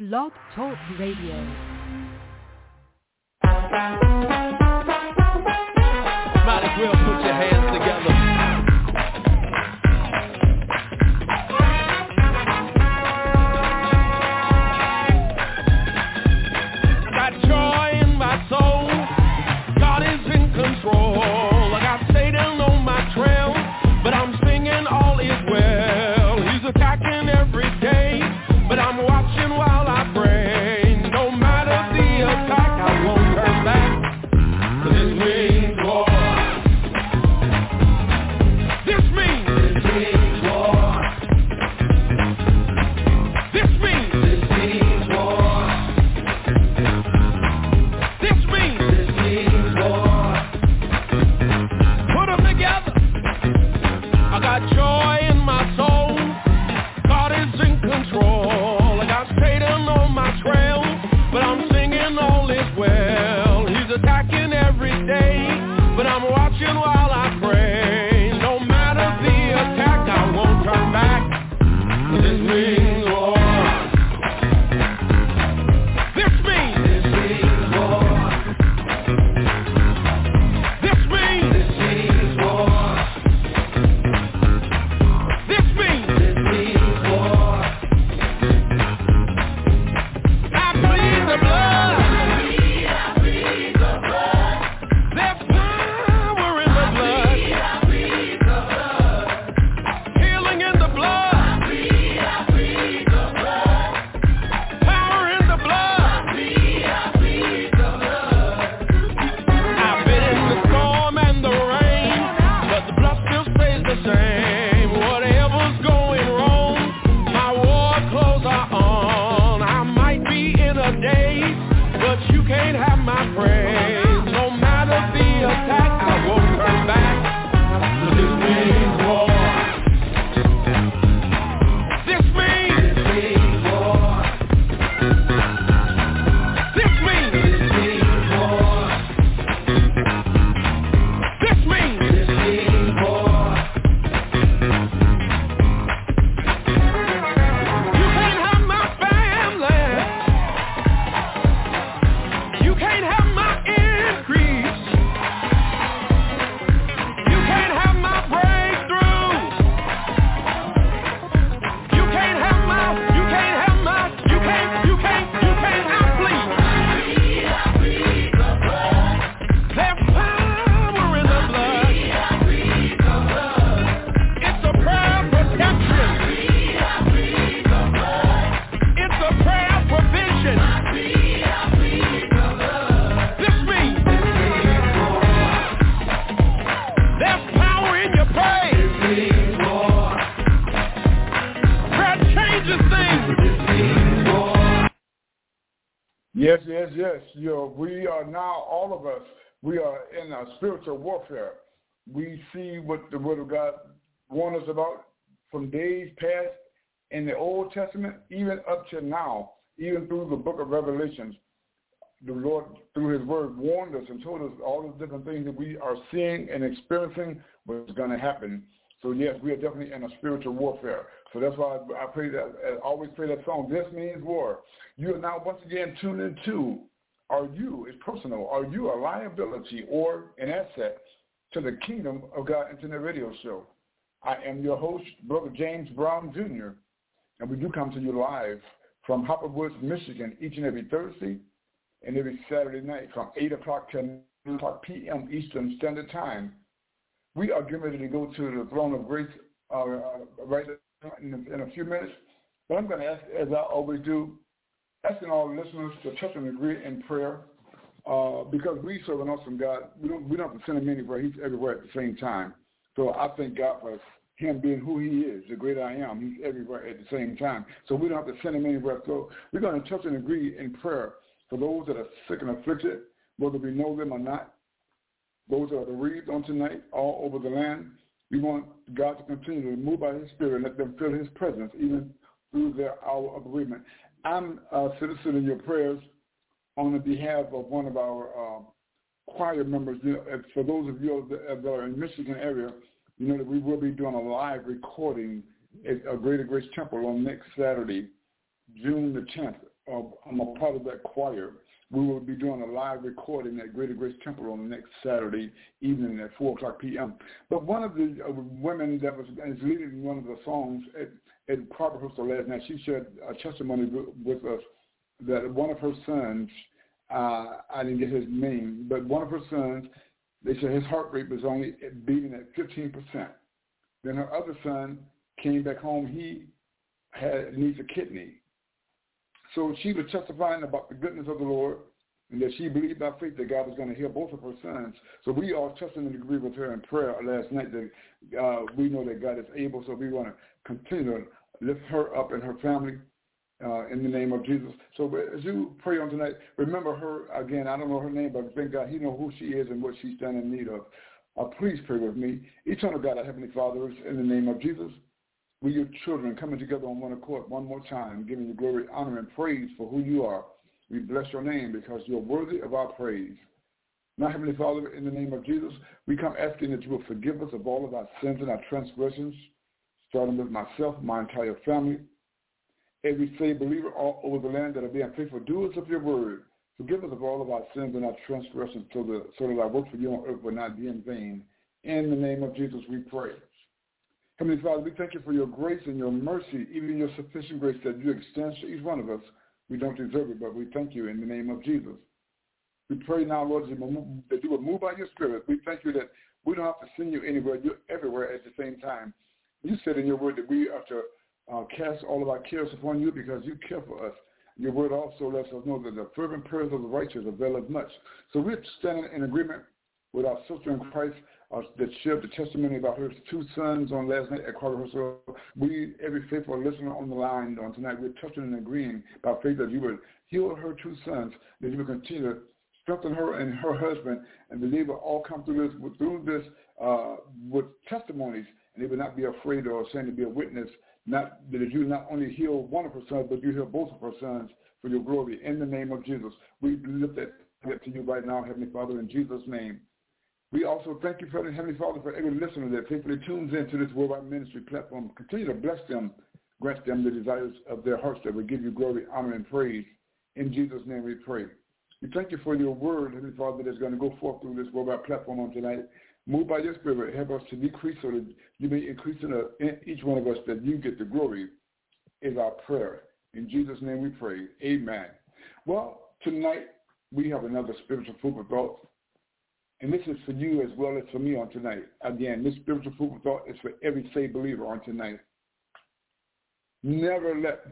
Blog Talk Radio. Might as well put your hands together. I got joy in my soul. God is in control. I got Satan on my trail, but I'm singing all is well. He's attacking every day, but I'm watching while I pray. No matter the attack, I won't turn back. This means war. This means war. This means war. This means war. Put them together. I got joy in my soul. God is in control. I got Satan on my trail, but I'm singing all is well. He's attacking every day, but I'm watching while I pray. No matter the attack, I won't turn back. This means war. This means war. This means war. This means war. I plead the blood. There's power in the blood. Healing in the blood. Power in the blood. I've been in the storm and the rain, but the blood still stays the same. Whatever's going wrong, my war clothes are on. I might be in a daze, but you can't have my praise. No matter the attack, I won't turn back. This means war. This means war. This means war. This means war. You can't have my family. You can't have my increase. You can't have my breakthrough. You can't have my, you can't have my, you can't, I plead. There's power in the blood. It's a prayer of protection. It's a prayer of provision. This means there's power in your praise. Prayer changes things. Yes. We are now, all of us, we are in a spiritual warfare. We see what the Word of God warns us about from days past in the Old Testament, even up to now, even through the book of Revelations. The Lord, through His Word, warned us and told us all the different things that we are seeing and experiencing was going to happen. So yes, we are definitely in a spiritual warfare. So that's why I pray that, I always play that song, This Means War. You are now once again tuned into, are you, it's personal, are you a liability or an asset to the Kingdom of God Internet Radio Show? I am your host, Brother James Brown, Jr., and we do come to you live from Hopper Woods, Michigan, each and every Thursday and every Saturday night from 8 o'clock to 9 o'clock p.m. Eastern Standard Time. We are getting ready to go to the throne of grace right in a few minutes. But I'm going to ask, as I always do, asking all listeners to touch and agree in prayer because we serve an awesome God. We don't have to send Him anywhere. He's everywhere at the same time. So I thank God for Him being who He is, the great I am. He's everywhere at the same time. So we don't have to send Him anywhere. So we're going to touch and agree in prayer for those that are sick and afflicted, whether we know them or not. Those that are bereaved on tonight, all over the land. We want God to continue to move by His Spirit and let them feel His presence even through their hour of bereavement. I'm a citizen in your prayers on the behalf of one of our choir members. For those of you that are in the Michigan area, you know that we will be doing a live recording at Greater Grace Temple on next Saturday, June the 10th I'm a part of that choir. We will be doing a live recording at Greater Grace Temple on the next Saturday evening at 4 o'clock p.m. But one of the women that is leading one of the songs at choir rehearsal last night, she shared a testimony with us that one of her sons, I didn't get his name, but one of her sons, they said his heart rate was only beating at 15%. Then her other son came back home. He needs a kidney. So she was testifying about the goodness of the Lord and that she believed by faith that God was going to heal both of her sons. So we all tested and agreed with her in prayer last night that we know that God is able. So we want to continue to lift her up and her family in the name of Jesus. So as you pray on tonight, remember her again. I don't know her name, but thank God He knows who she is and what she's standing in need of. Please pray with me. Eternal God, our Heavenly Father, in the name of Jesus, we, your children, coming together on one accord one more time, giving you glory, honor, and praise for who you are. We bless your name because you're worthy of our praise. Now, Heavenly Father, in the name of Jesus, we come asking that you will forgive us of all of our sins and our transgressions, starting with myself, my entire family, every saved believer all over the land that are being faithful doers of your word. Forgive us of all of our sins and our transgressions so that our work for you on earth will not be in vain. In the name of Jesus, we pray. Heavenly Father, we thank you for your grace and your mercy, even your sufficient grace that you extend to each one of us. We don't deserve it, but we thank you in the name of Jesus. We pray now, Lord, that you will move by your Spirit. We thank you that we don't have to send you anywhere. You're everywhere at the same time. You said in your word that we are to cast all of our cares upon you because you care for us. Your word also lets us know that the fervent prayers of the righteous avail us much. So we're standing in agreement with our sister in Christ that shared the testimony about her two sons on last night at choir rehearsal. We, every faithful listener on the line on tonight, we're touching and agreeing by faith that you would heal her two sons, that you would continue to strengthen her and her husband, and that they will all come through this with testimonies, and they will not be afraid or ashamed to be a witness. Not that you not only heal one of her sons, but you heal both of her sons for your glory. In the name of Jesus, we lift that to you right now, Heavenly Father, in Jesus' name. We also thank you, Heavenly Father, for every listener that faithfully tunes into this worldwide ministry platform. Continue to bless them, grant them the desires of their hearts that will give you glory, honor, and praise. In Jesus' name we pray. We thank you for your word, Heavenly Father, that's going to go forth through this worldwide platform on tonight. Move by your Spirit. Help us to decrease so that you may increase in each one of us, that you get the glory, is our prayer. In Jesus' name we pray. Amen. Well, tonight we have another spiritual food for thought. And this is for you as well as for me on tonight. Again, this spiritual food for thought is for every saved believer on tonight. Never let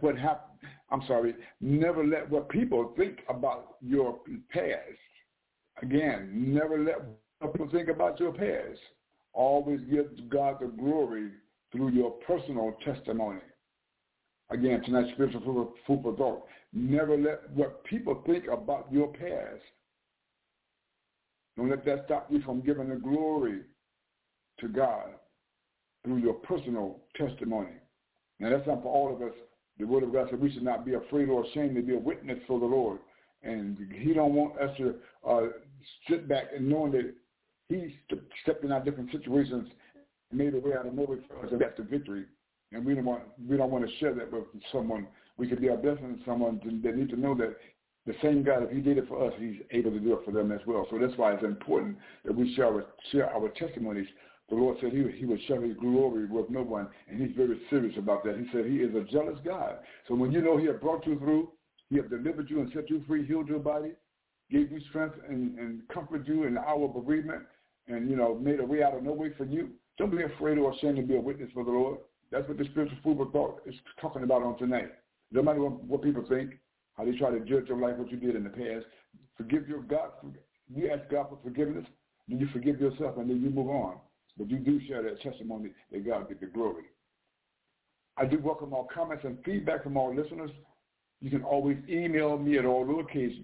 what people think about your past. Again, never let what people think about your past. Always give God the glory through your personal testimony. Again, tonight's spiritual food for thought. Never let what people think about your past. Don't let that stop you from giving the glory to God through your personal testimony. Now, that's not for all of us. The Word of God said we should not be afraid or ashamed to be a witness for the Lord. And He don't want us to sit back and knowing that He stepped in our different situations and made a way out of nowhere for us, and that's the victory. And we don't want to share that with someone. We could be a blessing to someone that needs to know that the same God, if He did it for us, He's able to do it for them as well. So that's why it's important that we share our testimonies. The Lord said He would share His glory with no one, and He's very serious about that. He said He is a jealous God. So when you know He has brought you through, He has delivered you and set you free, healed your body, gave you strength and comforted you in the hour of bereavement, and made a way out of no way for you, don't be afraid or ashamed to be a witness for the Lord. That's what the spiritual food for thought is talking about on tonight. No matter what people think, how they try to judge your life, what you did in the past, forgive your God. You ask God for forgiveness, then you forgive yourself, and then you move on. But you do share that testimony that God get the glory. I do welcome all comments and feedback from all listeners. You can always email me at all lowercase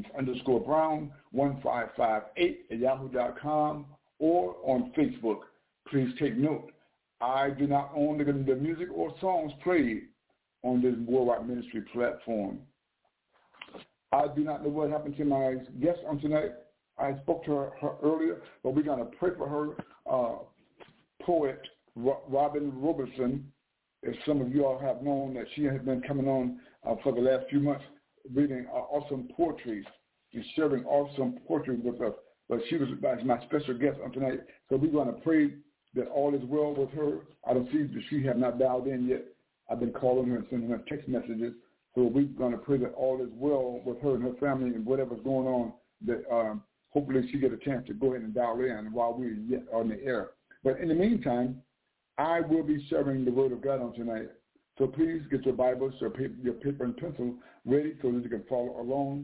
James_Brown1558@yahoo.com or on Facebook. Please take note. I do not own the music or songs played on this worldwide ministry platform. I do not know what happened to my guest on tonight. I spoke to her earlier, but we're going to pray for her. Poet Robin Robertson, as some of you all have known, that she has been coming on for the last few months. reading awesome poetry and sharing awesome poetry with us. But she was my special guest on tonight. So we're going to pray that all is well with her. I don't see that she has not dialed in yet. I've been calling her and sending her text messages. So we're going to pray that all is well with her and her family and whatever's going on, that hopefully she get a chance to go ahead and dial in while we're yet on the air. But in the meantime, I will be sharing the Word of God on tonight. So please get your Bibles, your paper and pencil ready so that you can follow along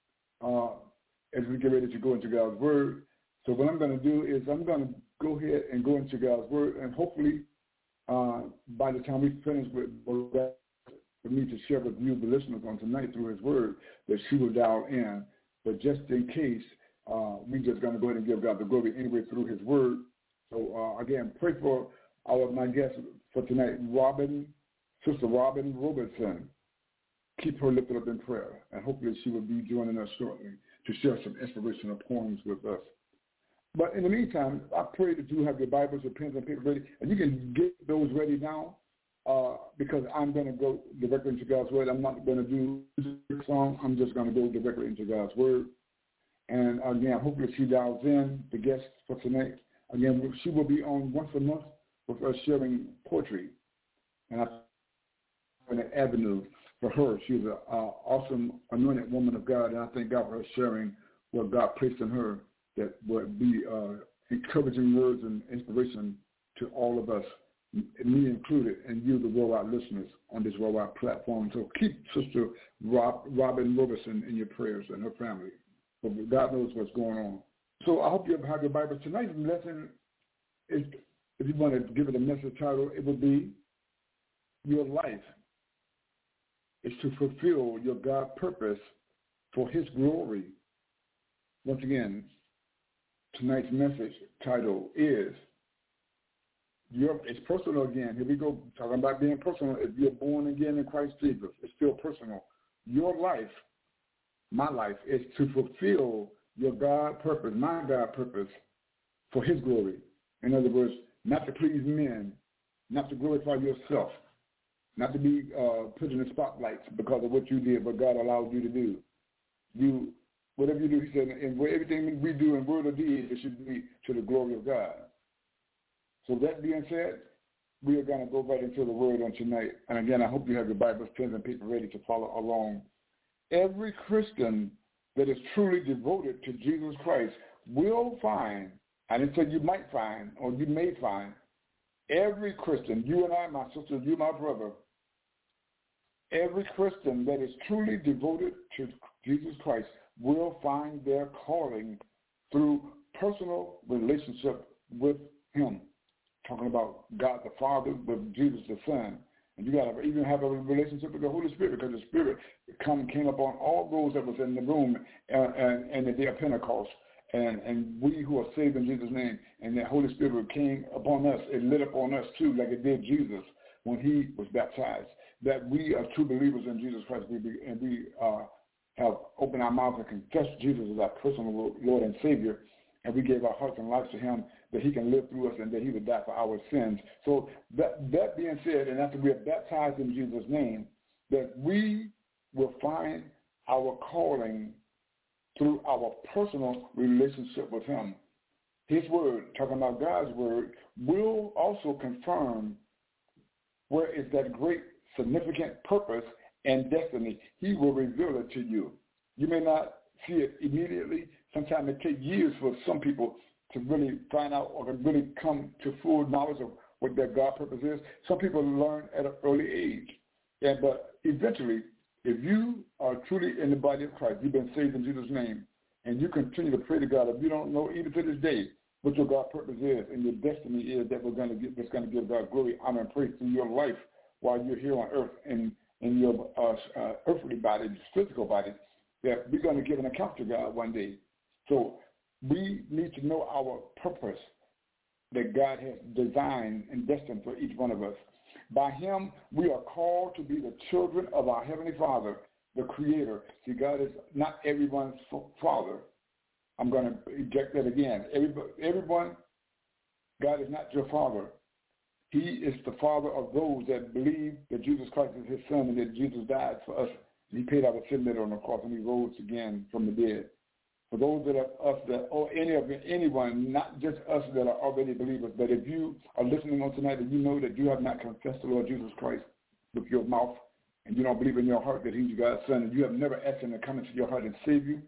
as we get ready to go into God's Word. So what I'm going to do is I'm going to go ahead and go into God's Word, and hopefully by the time we finish with God for me to share with you, the listeners, on tonight through His Word, that she will dial in. But just in case, we're just going to go ahead and give God the glory anyway through His Word. So again, pray for my guest for tonight, Sister Robin Robertson. Keep her lifted up in prayer, and hopefully she will be joining us shortly to share some inspirational poems with us. But in the meantime, I pray that you have your Bibles, your pens, and paper ready, and you can get those ready now because I'm going to go directly into God's Word. I'm not going to do a song. I'm just going to go directly into God's Word. And again, hopefully she dials in, the guest for tonight. Again, she will be on once a month with us sharing poetry. And I an avenue for her. She's an awesome, anointed woman of God, and I thank God for her sharing what God placed in her that would be encouraging words and inspiration to all of us, me included, and you, the worldwide listeners on this worldwide platform. So keep Sister Robin Robertson in your prayers and her family. But God knows what's going on. So I hope you have your Bible. Tonight's lesson is, if you want to give it a message title, it would be Your Life is to fulfill your God purpose for His glory. Once again, tonight's message title is, it's personal again. Here we go, talking about being personal. If you're born again in Christ Jesus, it's still personal. Your life, my life, is to fulfill your God purpose, my God purpose for His glory. In other words, not to please men, not to glorify yourself, not to be put in the spotlight because of what you did, what God allowed you to do. Whatever you do, He said, and everything we do in word or deed, it should be to the glory of God. So that being said, we are going to go right into the Word on tonight. And again, I hope you have your Bibles, pens, and paper ready to follow along. Every Christian that is truly devoted to Jesus Christ will find, I didn't say you might find or you may find, every Christian, you and I, my sister, you, my brother, every Christian that is truly devoted to Jesus Christ will find their calling through personal relationship with Him. Talking about God the Father with Jesus the Son. And you got to even have a relationship with the Holy Spirit, because the Spirit came upon all those that was in the room and the day of Pentecost. And we who are saved in Jesus' name, and the Holy Spirit came upon us, it lit up on us too, like it did Jesus when He was baptized. That we are true believers in Jesus Christ, and we have opened our mouths and confessed Jesus as our personal Lord and Savior, and we gave our hearts and lives to Him, that He can live through us and that He would die for our sins. So that being said, and after we are baptized in Jesus' name, that we will find our calling through our personal relationship with Him. His Word, talking about God's Word, will also confirm where is that great significant purpose and destiny. He will reveal it to you. You may not see it immediately. Sometimes it takes years for some people to really find out or to really come to full knowledge of what their God purpose is. Some people learn at an early age. But eventually, if you are truly in the body of Christ, you've been saved in Jesus' name, and you continue to pray to God, if you don't know even to this day what your God purpose is and your destiny is that's going to give God glory, honor, and praise through your life while you're here on earth and in your earthly body, physical body, that we're going to give an account to God one day. So we need to know our purpose that God has designed and destined for each one of us. By Him, we are called to be the children of our Heavenly Father, the Creator. See, God is not everyone's Father. I'm going to eject that again. Everyone, God is not your Father. He is the Father of those that believe that Jesus Christ is His Son and that Jesus died for us He paid our sin debt on the cross, and he rose again from the dead. For those that are us that, or anyone, not just us that are already believers, but if you are listening on tonight and you know that you have not confessed the Lord Jesus Christ with your mouth, and you don't believe in your heart that he's God's son, and you have never asked him to come into your heart and save you,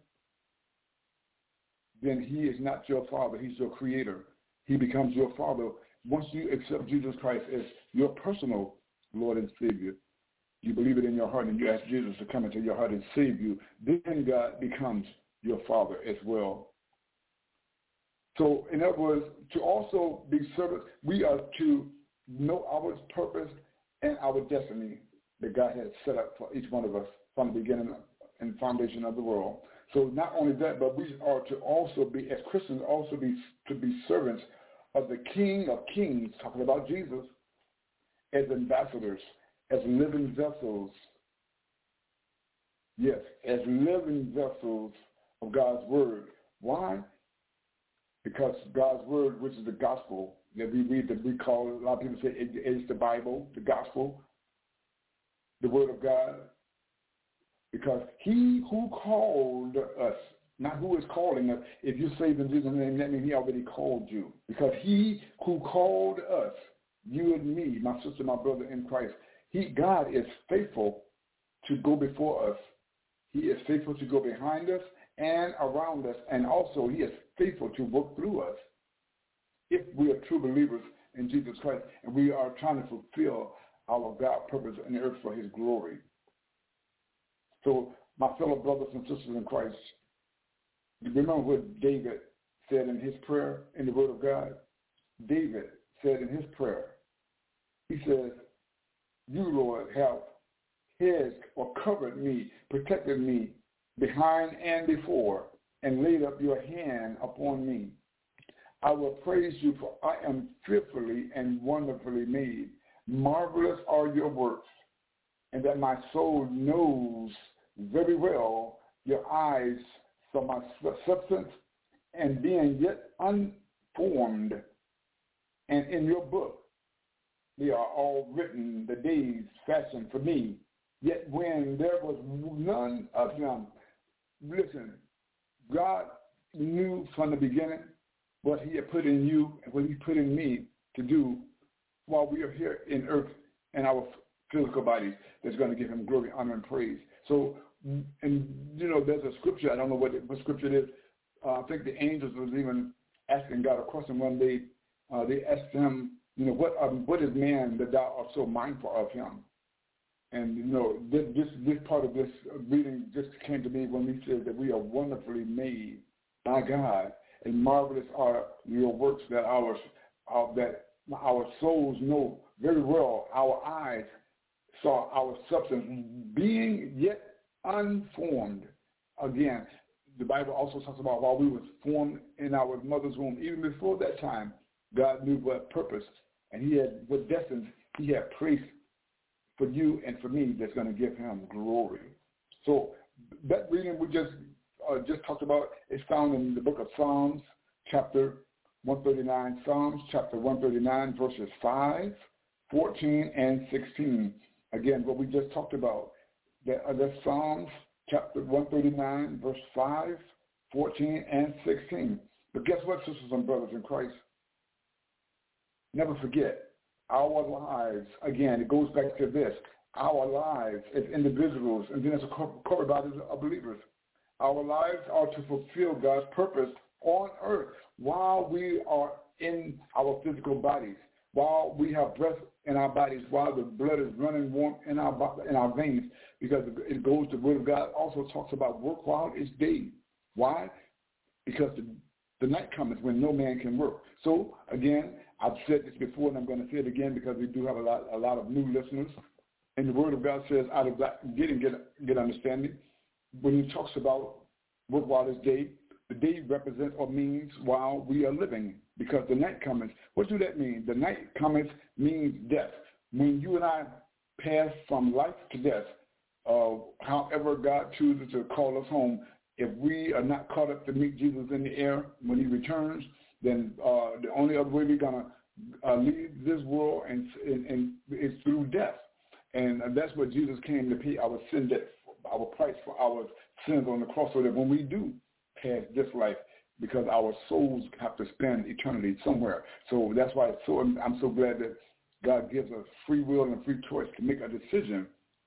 then he is not your father. He's your creator. He becomes your father once you accept Jesus Christ as your personal Lord and Savior. You believe it in your heart and you ask Jesus to come into your heart and save you, then God becomes your father as well. So in other words, to also be servants, we are to know our purpose and our destiny that God has set up for each one of us from the beginning and foundation of the world. So not only that, but we are to also be, as Christians, also to be servants of the King of Kings, talking about Jesus, as ambassadors, as living vessels. Yes, as living vessels of God's word. Why? Because God's word, which is the gospel that we read, that we call, a lot of people say it is the Bible, the gospel, the word of God. Because he who called us, not who is calling us, if you say in Jesus' name, that means he already called you. Because he who called us, you and me, my sister, my brother in Christ, God is faithful to go before us. He is faithful to go behind us and around us, and also he is faithful to work through us if we are true believers in Jesus Christ and we are trying to fulfill our God purpose in the earth for his glory. So my fellow brothers and sisters in Christ, remember what David said in his prayer in the word of God? David said in his prayer, he says, you, Lord, have hedged or covered me, protected me behind and before, and laid up your hand upon me. I will praise you, for I am fearfully and wonderfully made. Marvelous are your works, and that my soul knows very well. Your eyes saw my substance, and being yet unformed, and in your book they are all written, the days fashioned for me. Yet when there was none of them, listen, God knew from the beginning what he had put in you and what he put in me to do while we are here in earth and our physical bodies that's going to give him glory, honor, and praise. So, and, you know, there's a scripture, I don't know what scripture it is. I think the angels was even asking God a question one day. They asked him, you know, what is man that thou art so mindful of him? And, you know, this part of this reading just came to me when we said that we are wonderfully made by God, and marvelous are your works that our souls know very well. Our eyes saw our substance being yet unformed. Again, the Bible also talks about while we were formed in our mother's womb, even before that time, God knew what purpose and he had what destiny he had placed for you and for me that's going to give him glory. So that reading we just talked about is found in the book of Psalms, chapter 139. Psalms, chapter 139, verses 5, 14, and 16. Again, what we just talked about, that's Psalms, chapter 139, verse 5, 14, and 16. But guess what, sisters and brothers in Christ? Never forget, our lives, again, it goes back to this, our lives as individuals, and then as a corporate body of believers, our lives are to fulfill God's purpose on earth while we are in our physical bodies, while we have breath in our bodies, while the blood is running warm in our veins, because it goes, the word of God also talks about work while it's day. Why? Because the night comes when no man can work. So, again, I've said this before, and I'm going to say it again because we do have a lot of new listeners. And the Word of God says, out of that, get understanding. When he talks about work while it's day, the day represents or means while we are living, because the night cometh. What does that mean? The night cometh means death. When you and I pass from life to death, however God chooses to call us home, if we are not caught up to meet Jesus in the air when he returns, then the only other way we're going to leave this world and is through death. And that's what Jesus came to pay our sin debt our price for our sins on the cross, so that when we do pass this life, because our souls have to spend eternity somewhere. So that's why I'm so glad that God gives us free will and free choice to make a decision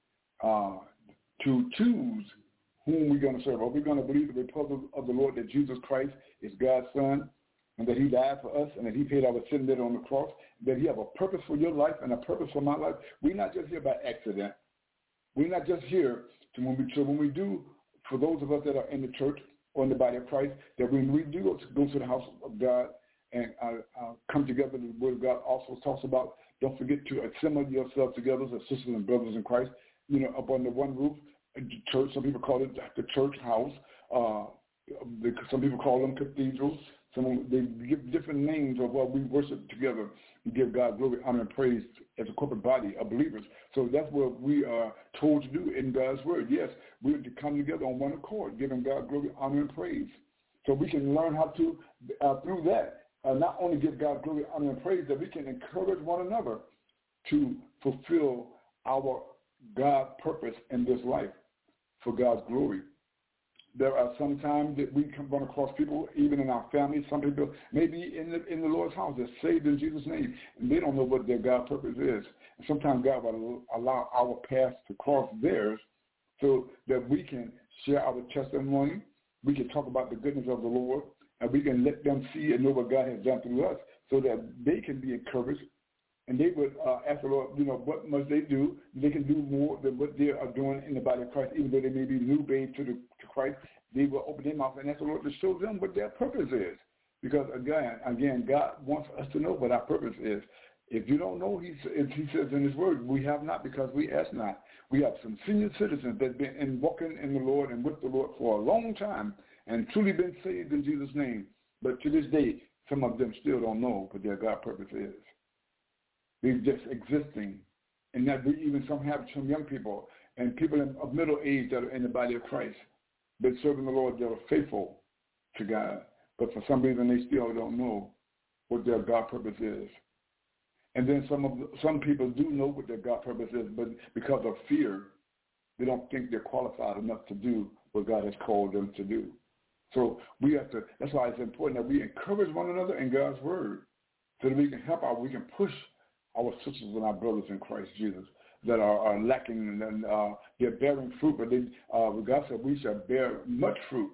to choose whom we're going to serve. Are we going to believe the report of the Lord that Jesus Christ is God's Son, and that he died for us, and that he paid our sin debt on the cross, that he have a purpose for your life and a purpose for my life? We're not just here by accident. We're not just here when we do, for those of us that are in the church or in the body of Christ, that when we do go to the house of God and come together, the Word of God also talks about, don't forget to assemble yourselves together as sisters and brothers in Christ, up under one roof. Church, some people call it the church house. Some people call them cathedrals. They give different names of what we worship together and give God glory, honor, and praise as a corporate body of believers. So that's what we are told to do in God's Word. Yes, we're to come together on one accord, giving God glory, honor, and praise. So we can learn how to, through that, not only give God glory, honor, and praise, that we can encourage one another to fulfill our God purpose in this life for God's glory. There are some times that we run across people, even in our families, some people maybe in the Lord's house, they're saved in Jesus' name, and they don't know what their God purpose is. And sometimes God will allow our paths to cross theirs so that we can share our testimony, we can talk about the goodness of the Lord, and we can let them see and know what God has done through us so that they can be encouraged. And they would ask the Lord, what must they do? They can do more than what they are doing in the body of Christ, even though they may be new babes to Christ. They will open their mouth and ask the Lord to show them what their purpose is. Because, again, God wants us to know what our purpose is. If you don't know, he says in his word, we have not because we ask not. We have some senior citizens that have been walking in the Lord and with the Lord for a long time and truly been saved in Jesus' name. But to this day, some of them still don't know what their God purpose is. They're just existing. And that we even some young people and people of middle age that are in the body of Christ, been serving the Lord, that are faithful to God. But for some reason, they still don't know what their God purpose is. And then some people do know what their God purpose is, but because of fear, they don't think they're qualified enough to do what God has called them to do. So we have to, that's why it's important that we encourage one another in God's word so that we can we can push our sisters and our brothers in Christ Jesus that are lacking and they're bearing fruit, but God said we shall bear much fruit.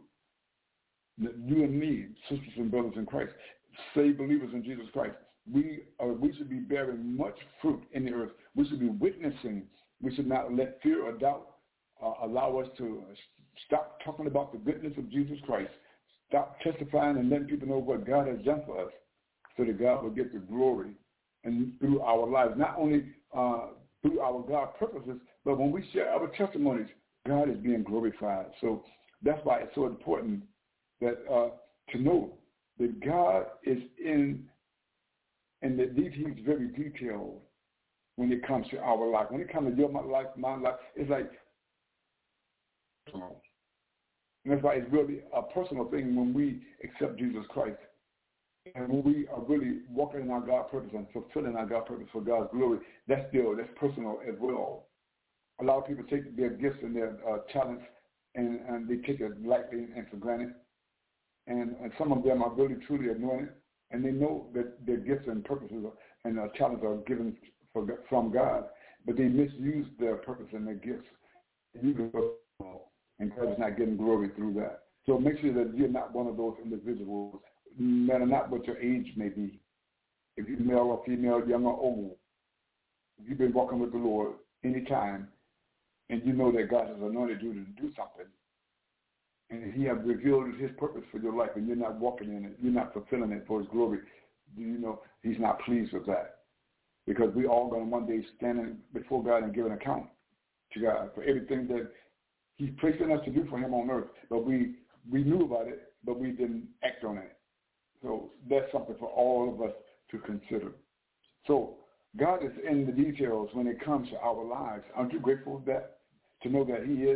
You and me, sisters and brothers in Christ, saved believers in Jesus Christ, we should be bearing much fruit in the earth. We should be witnessing. We should not let fear or doubt allow us to stop talking about the goodness of Jesus Christ, stop testifying and letting people know what God has done for us so that God will get the glory and through our lives, not only through our God purposes, but when we share our testimonies, God is being glorified. So that's why it's so important that to know that God is in, and that He's very detailed when it comes to our life. When it comes to your life, my life, it's like personal. And that's why it's really a personal thing when we accept Jesus Christ. And when we are really walking in our God purpose and fulfilling our God purpose for God's glory, that's personal as well. A lot of people take their gifts and their talents and they take it lightly and for granted. And some of them are really truly anointed, and they know that their gifts and purposes and talents are given from God, but they misuse their purpose and their gifts. And God is not getting glory through that. So make sure that you're not one of those individuals, no matter not what your age may be. If you're male or female, young or old, if you've been walking with the Lord any time, and you know that God has anointed you to do something, and He has revealed His purpose for your life, and you're not walking in it, you're not fulfilling it for His glory, do you know He's not pleased with that? Because we all going to one day stand before God and give an account to God for everything that He's placed in us to do for Him on earth. But we knew about it, but we didn't act on it. So that's something for all of us to consider. So God is in the details when it comes to our lives. Aren't you grateful for that? To know that He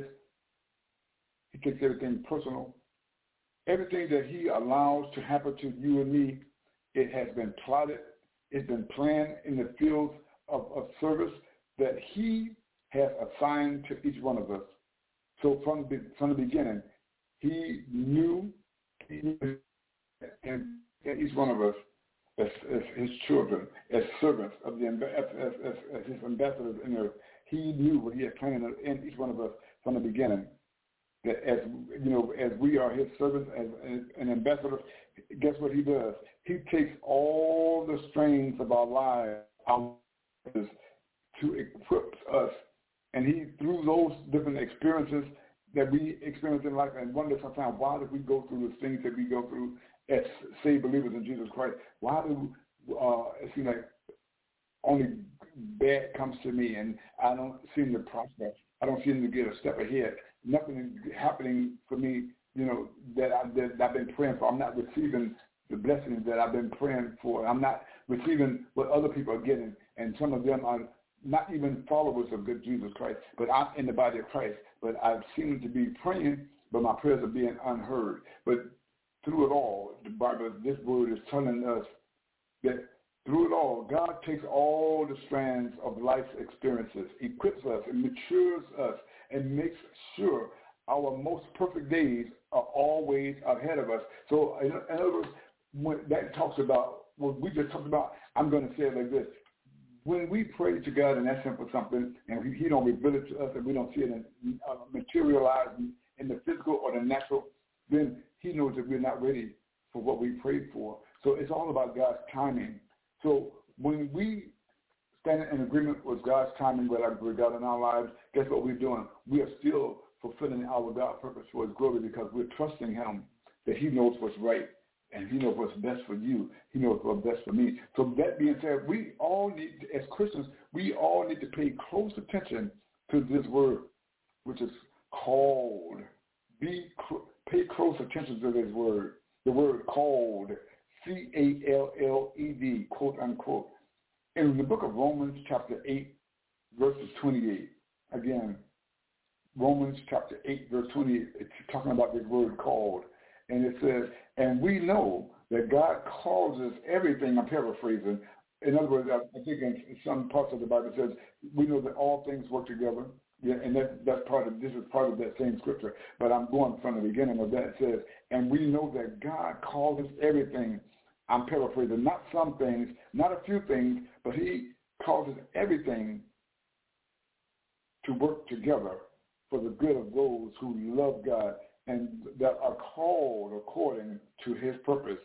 takes everything personal. Everything that He allows to happen to you and me, it has been plotted. It's been planned in the fields of service that He has assigned to each one of us. So from the beginning, he knew and each one of us as his children, as servants of the as his ambassadors in earth. He knew what he had planned in each one of us from the beginning. That as we are his servants as an ambassador, guess what he does? He takes all the strains of our lives to equip us, and he through those different experiences that we experience in life, and wonder sometimes why do we go through the things that we go through as saved believers in Jesus Christ? Why do it seems like only bad comes to me, and I don't seem to prosper? I don't seem to get a step ahead. Nothing is happening for me, that I've been praying for. I'm not receiving the blessings that I've been praying for. I'm not receiving what other people are getting, and some of them are not even followers of good Jesus Christ, but I'm in the body of Christ. But I seem to be praying, but my prayers are being unheard. But through it all, the Bible, this word is telling us that through it all, God takes all the strands of life's experiences, equips us and matures us, and makes sure our most perfect days are always ahead of us. So in other words, when that talks about what we just talked about, I'm going to say it like this. When we pray to God and ask him for something, and he don't reveal it to us, and we don't see it materialize in the physical or the natural, then he knows that we're not ready for what we prayed for. So it's all about God's timing. So when we stand in agreement with God's timing with God in our lives, guess what we're doing? We are still fulfilling our God purpose for his glory, because we're trusting him that he knows what's right, and he knows what's best for you. He knows what's best for me. So that being said, we all need, as Christians, we all need to pay close attention to this word, which is called. Pay close attention to this word, the word called, C-A-L-L-E-D, quote unquote. In the book of Romans chapter 8, verses 28, again, Romans chapter 8, verse 28, it's talking about this word called. And it says, and we know that God causes everything, I'm paraphrasing. In other words, I think in some parts of the Bible it says, we know that all things work together. Yeah, and this is part of that same scripture. But I'm going from the beginning of that. It says, and we know that God causes everything, I'm paraphrasing, not some things, not a few things, but he causes everything to work together for the good of those who love God and that are called according to his purpose.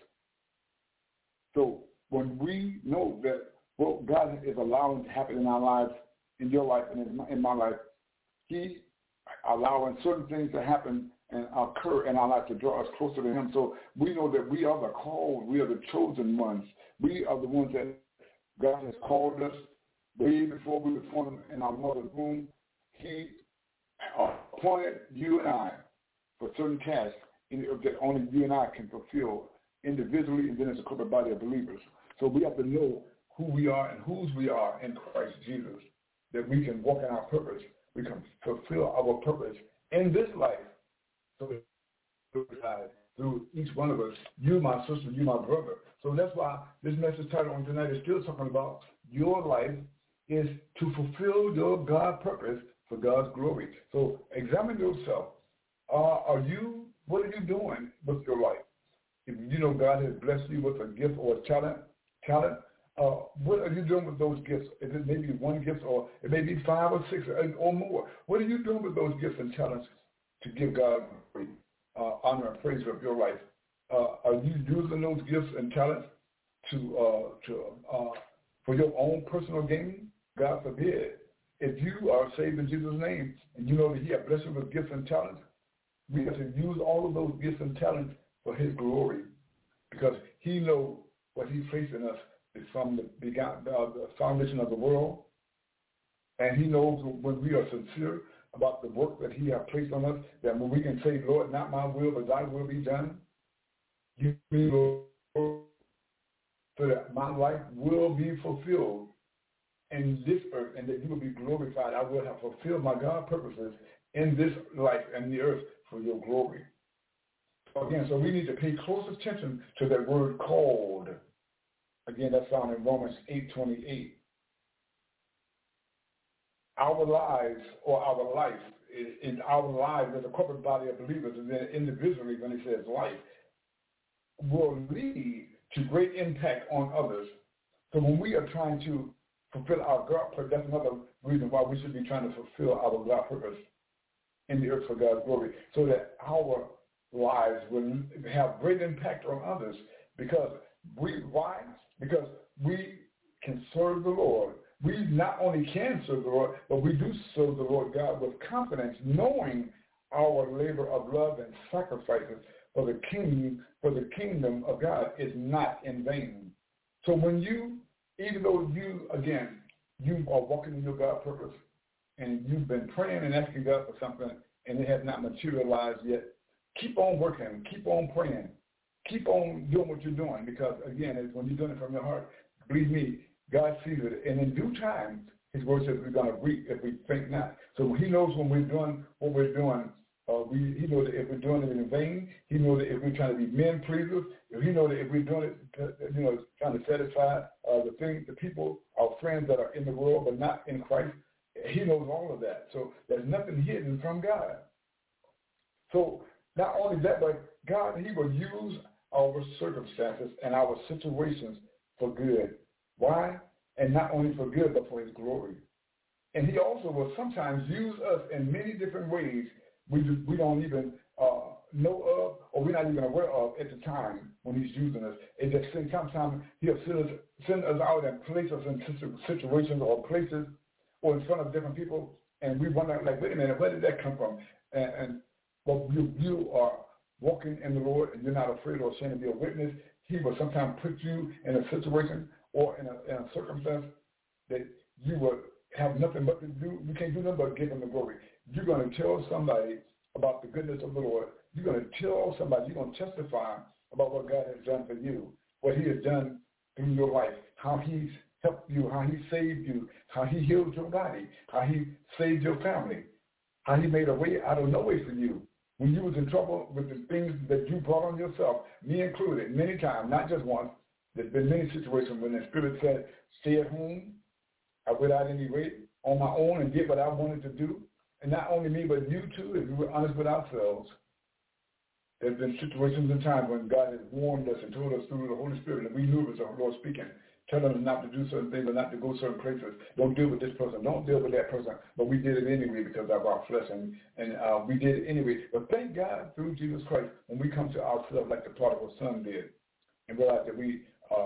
So when we know that what God is allowing to happen in our lives, in your life and in my life, he allowing certain things to happen and occur in our life to draw us closer to him. So we know that we are the called, we are the chosen ones. We are the ones that God has called us way before we were formed in our mother's womb. He appointed you and I for certain tasks that only you and I can fulfill individually, and then as a corporate body of believers. So we have to know who we are and whose we are in Christ Jesus, that we can walk in our purpose. We can fulfill our purpose in this life. So through each one of us, you, my sister, you, my brother. So that's why this message title on tonight is still talking about your life is to fulfill your God purpose for God's glory. So examine yourself. What are you doing with your life? If you know God has blessed you with a gift or a talent, what are you doing with those gifts? Is it maybe one gift, or it may be 5 or 6 or more? What are you doing with those gifts and talents to give God honor and praise of your life? Are you using those gifts and talents for your own personal gain? God forbid. If you are saved in Jesus' name and you know that he has blessed you with gifts and talents, we have to use all of those gifts and talents for his glory, because he knows what he placed in us from the foundation of the world, and he knows when we are sincere about the work that he has placed on us, that when we can say, Lord, not my will, but thy will be done, you will, so that my life will be fulfilled in this earth, and that you will be glorified. I will have fulfilled my God purposes in this life and the earth for your glory. Again, so we need to pay close attention to that word called. Again, that's found in Romans 8:28. Our lives, or our life, in our lives as a corporate body of believers, and then individually when he says life, will lead to great impact on others. So when we are trying to fulfill our God purpose, that's another reason why we should be trying to fulfill our God purpose in the earth for God's glory, so that our lives will have great impact on others. Because why? Because we can serve the Lord. We not only can serve the Lord, but we do serve the Lord God with confidence, knowing our labor of love and sacrifices for the kingdom of God is not in vain. So when you, even though you are walking in your God purpose, and you've been praying and asking God for something, and it has not materialized yet, keep on working, keep on praying, keep on doing what you're doing, because, again, when you're doing it from your heart, believe me, God sees it. And in due time, his word says we're going to reap if we think not. So he knows when we're doing what we're doing, he knows that if we're doing it in vain, he knows that if we're trying to be men pleasers, he knows that if we're doing it, trying to satisfy the people, our friends that are in the world but not in Christ, he knows all of that. So there's nothing hidden from God. So not only that, but God, he will use our circumstances and our situations for good. Why? And not only for good, but for his glory. And he also will sometimes use us in many different ways we don't even know of, or we're not even aware of at the time when he's using us. It just sometimes he'll send us out and place us in situations or places or in front of different people, and we wonder, like, wait a minute, where did that come from? But you are walking in the Lord, and you're not afraid or ashamed to be a witness. He will sometimes put you in a situation or in a circumstance that you will have nothing but to do. You can't do nothing but give him the glory. You're going to tell somebody about the goodness of the Lord. You're going to tell somebody, you're going to testify about what God has done for you, what he has done through your life, how he's helped you, how he saved you, how he healed your body, how he saved your family, how he made a way out of no way for you. When you was in trouble with the things that you brought on yourself, me included, many times, not just once, there's been many situations when the Spirit said, stay at home, I went out anyway on my own and did what I wanted to do. And not only me, but you too, if we were honest with ourselves. There's been situations and times when God has warned us and told us through the Holy Spirit, and we knew it was the Lord speaking, telling us not to do certain things or not to go certain places. Don't deal with this person. Don't deal with that person. But we did it anyway because of our flesh, and we did it anyway. But thank God through Jesus Christ when we come to ourselves like the prodigal son did and realize that we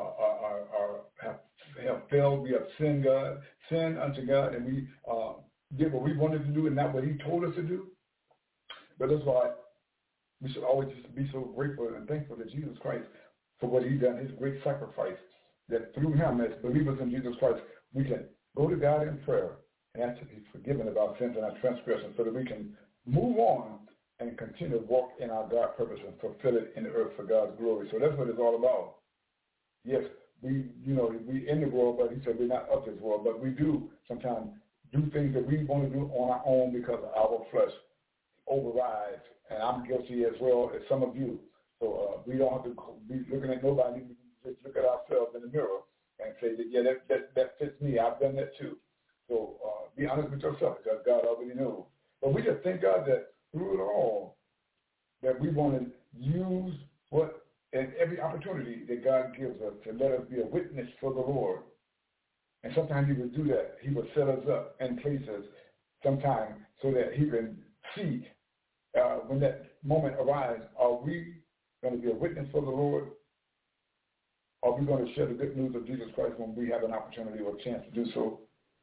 have failed, we have sinned unto God, and we did what we wanted to do and not what he told us to do. But that's why we should always just be so grateful and thankful to Jesus Christ for what he done, his great sacrifice, that through him as believers in Jesus Christ, we can go to God in prayer and ask to be forgiven of our sins and our transgressions so that we can move on and continue to walk in our God purpose and fulfill it in the earth for God's glory. So that's what it's all about. Yes, we in the world, but he said we're not of this world, but we do sometimes do things that we want to do on our own because our flesh overrides, and I'm guilty as well as some of you. So we don't have to be looking at nobody. We can just look at ourselves in the mirror and say that, yeah, that fits me. I've done that too. So be honest with yourself, because God already knows. But we just thank God that through it all, that we want to use and every opportunity that God gives us to let us be a witness for the Lord. And sometimes he will do that. He will set us up in places sometimes so that he can see when that moment arrives, are we going to be a witness for the Lord? Are we going to share the good news of Jesus Christ when we have an opportunity or a chance to do so?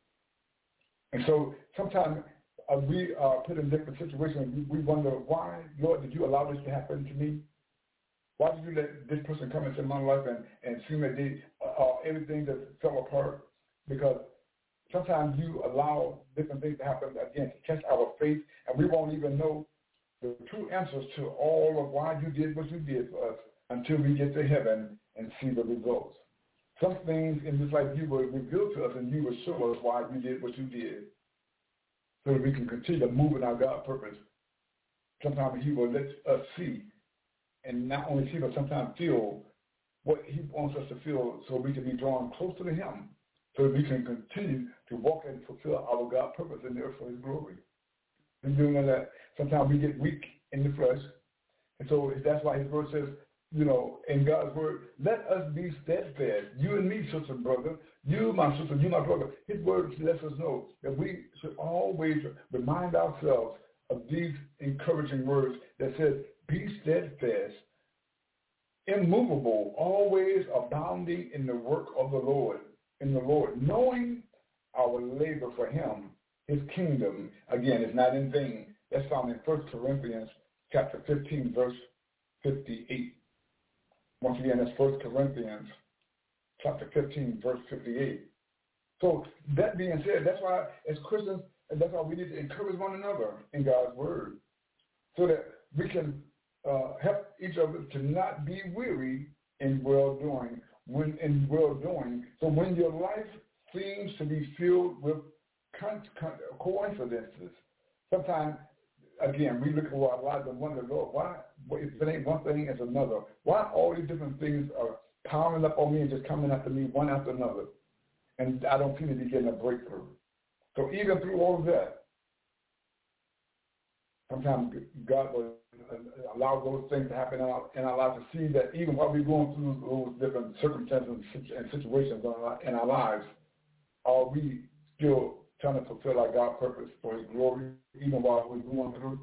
And so sometimes we are put in different situations. We wonder, why, Lord, did you allow this to happen to me? Why did you let this person come into my life and seem that they everything that fell apart? Because sometimes you allow different things to happen, again, to test our faith, and we won't even know the true answers to all of why you did what you did for us until we get to heaven and see the results. Some things in this life you will reveal to us and you will show us why you did what you did so that we can continue to move in our God purpose. Sometimes he will let us see, and not only see, but sometimes feel what he wants us to feel so we can be drawn closer to him, so that we can continue to walk and fulfill our God purpose in the earth for his glory. and doing that. Sometimes we get weak in the flesh. And so that's why his word says, in God's word, let us be steadfast. You and me, sister and brother. You, my sister, you, my brother. His word lets us know that we should always remind ourselves of these encouraging words that says, be steadfast, immovable, always abounding in the work of the Lord, knowing our labor for him, his kingdom, again, is not in vain. That's found in 1 Corinthians chapter 15, verse 58. Once again, that's 1 Corinthians chapter 15, verse 58. So that being said, that's why as Christians, and that's why we need to encourage one another in God's word so that we can help each other to not be weary in well-doing. So when your life seems to be filled with coincidences, sometimes, again, we look at our lives and wonder, Lord, why, if it ain't one thing, it's another? Why all these different things are piling up on me and just coming after me one after another? And I don't seem to be getting a breakthrough. So even through all of that, sometimes God will allow those things to happen in our lives to see that even while we're going through those different circumstances and situations in our lives, are we still trying to fulfill our God purpose for his glory, even while we're going through?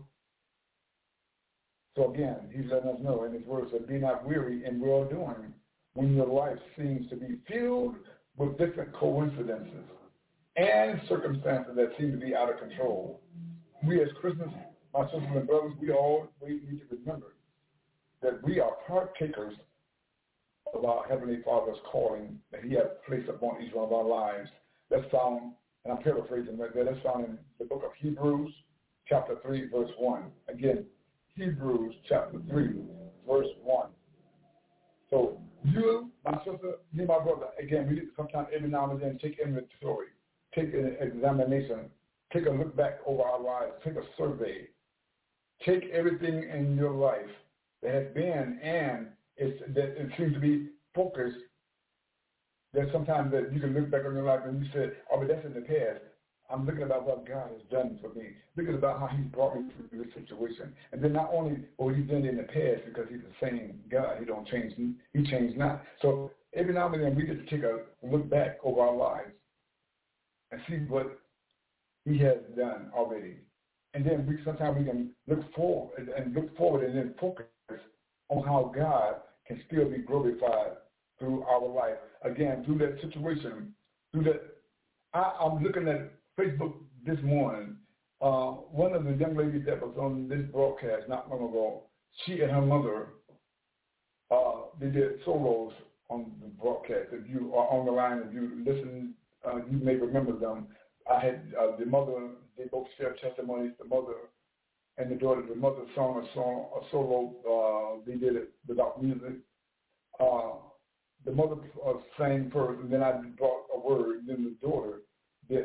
So again, he's letting us know in his word, so be not weary in well-doing when your life seems to be filled with different coincidences and circumstances that seem to be out of control. We as Christians, my sisters and brothers, we need to remember that we are partakers of our Heavenly Father's calling that he has placed upon each one of our lives. That's found, and I'm paraphrasing right there, that's found in the book of Hebrews, chapter 3, verse 1. Again, Hebrews, chapter 3, verse 1. So you, my sister, you, my brother, again, we need to sometimes every now and then take inventory, take an examination, take a look back over our lives, take a survey, take everything in your life that has been and that it seems to be focused, that sometimes that you can look back on your life and you say, oh, but that's in the past. I'm looking about what God has done for me, looking about how he's brought me through this situation. And then not only what he's done in the past, because he's the same God, he don't change, he changed not. So every now and then we get to take a look back over our lives and see what he has done already. And then sometimes we can look forward and then focus on how God can still be glorified through our life. Again, through that situation, I'm looking at Facebook this morning. One of the young ladies that was on this broadcast not long ago, she and her mother, they did solos on the broadcast. If you are on the line, if you listen, you may remember them. I had the mother, they both shared testimonies, the mother and the daughter. The mother sung a solo, they did it without music. The mother sang first, and then I brought a word, and then the daughter did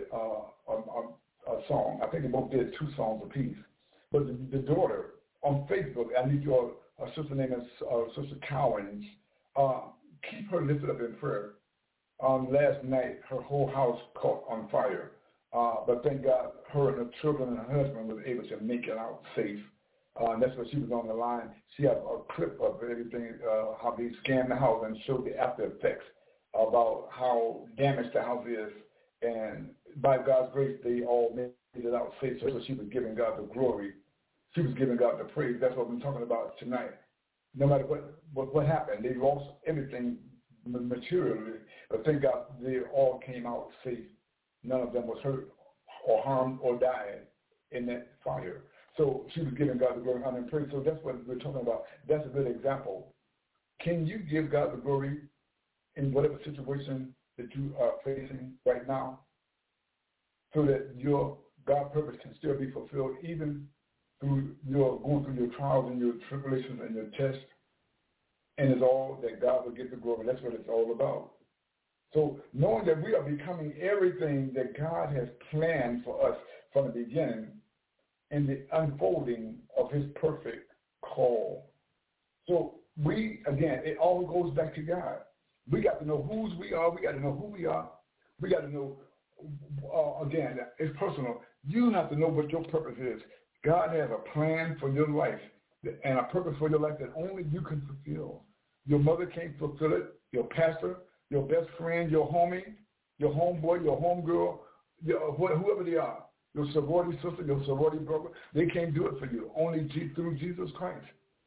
a song. I think they both did 2 songs apiece. But the daughter, on Facebook, I need your sister named Sister Cowens, keep her lifted up in prayer. Last night, her whole house caught on fire. But thank God, her and her children and her husband was able to make it out safe. And that's why she was on the line. She had a clip of everything, how they scanned the house and showed the after effects about how damaged the house is. And by God's grace, they all made it out safe. So she was giving God the glory. She was giving God the praise. That's what we're talking about tonight. No matter what happened, they lost everything materially. But thank God they all came out safe. None of them was hurt or harmed or died in that fire. So she was giving God the glory, honor, and praise. So that's what we're talking about. That's a good example. Can you give God the glory in whatever situation that you are facing right now so that your God purpose can still be fulfilled even through your going through your trials and your tribulations and your tests? And it's all that God will get the glory. That's what it's all about. So knowing that we are becoming everything that God has planned for us from the beginning in the unfolding of his perfect call. So it all goes back to God. We got to know whose we are. We got to know who we are. We got to know, again, it's personal. You have to know what your purpose is. God has a plan for your life and a purpose for your life that only you can fulfill. Your mother can't fulfill it. Your pastor, your best friend, your homie, your homeboy, your homegirl, whoever they are, your sorority sister, your sorority brother, they can't do it for you. Only through Jesus Christ.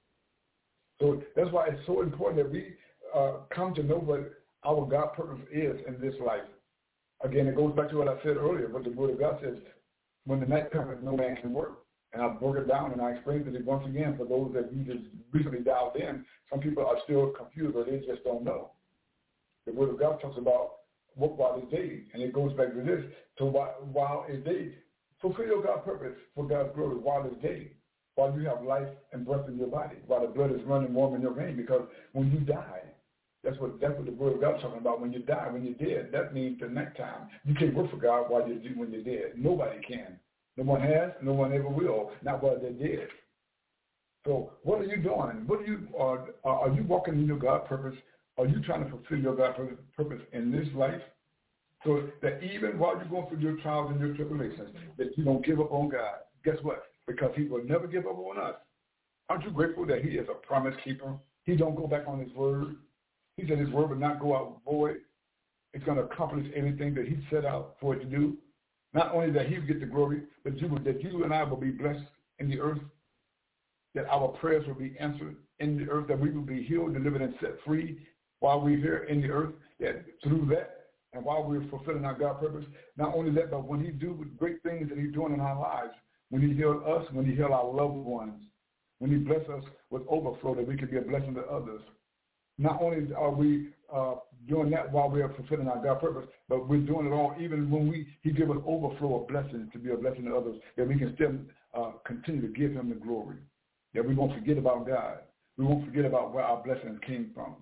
So that's why it's so important that we come to know what our God purpose is in this life. Again, it goes back to what I said earlier, what the Word of God says, when the night comes, no man can work. And I broke it down and I explained it once again for those that you just recently dialed in. Some people are still confused or they just don't know. The Word of God talks about work while it's day, and it goes back to this. So while it's day, fulfill your God purpose for God's glory while it's day, while you have life and breath in your body, while the blood is running warm in your veins. Because when you die, that's what the Word of God is talking about. When you die, when you're dead, that means the next time. You can't work for God when you're dead. Nobody can. No one has, no one ever will, not while they're dead. So what are you doing? Are you walking in your God purpose? Are you trying to fulfill your God purpose in this life? So that even while you're going through your trials and your tribulations, that you don't give up on God. Guess what? Because he will never give up on us. Aren't you grateful that he is a promise keeper? He don't go back on his word. He said his word will not go out void. It's going to accomplish anything that he set out for it to do. Not only that he will get the glory, but that you and I will be blessed in the earth, that our prayers will be answered in the earth, that we will be healed, delivered, and set free while we're here in the earth, that through that and while we're fulfilling our God purpose. Not only that, but when he do great things that he's doing in our lives, when he heals us, when he heals our loved ones, when he blesses us with overflow, that we can be a blessing to others. Not only are we doing that while we are fulfilling our God purpose, but we're doing it all even when he gives us overflow of blessings to be a blessing to others, that we can still continue to give him the glory, that we won't forget about God. We won't forget about where our blessings came from.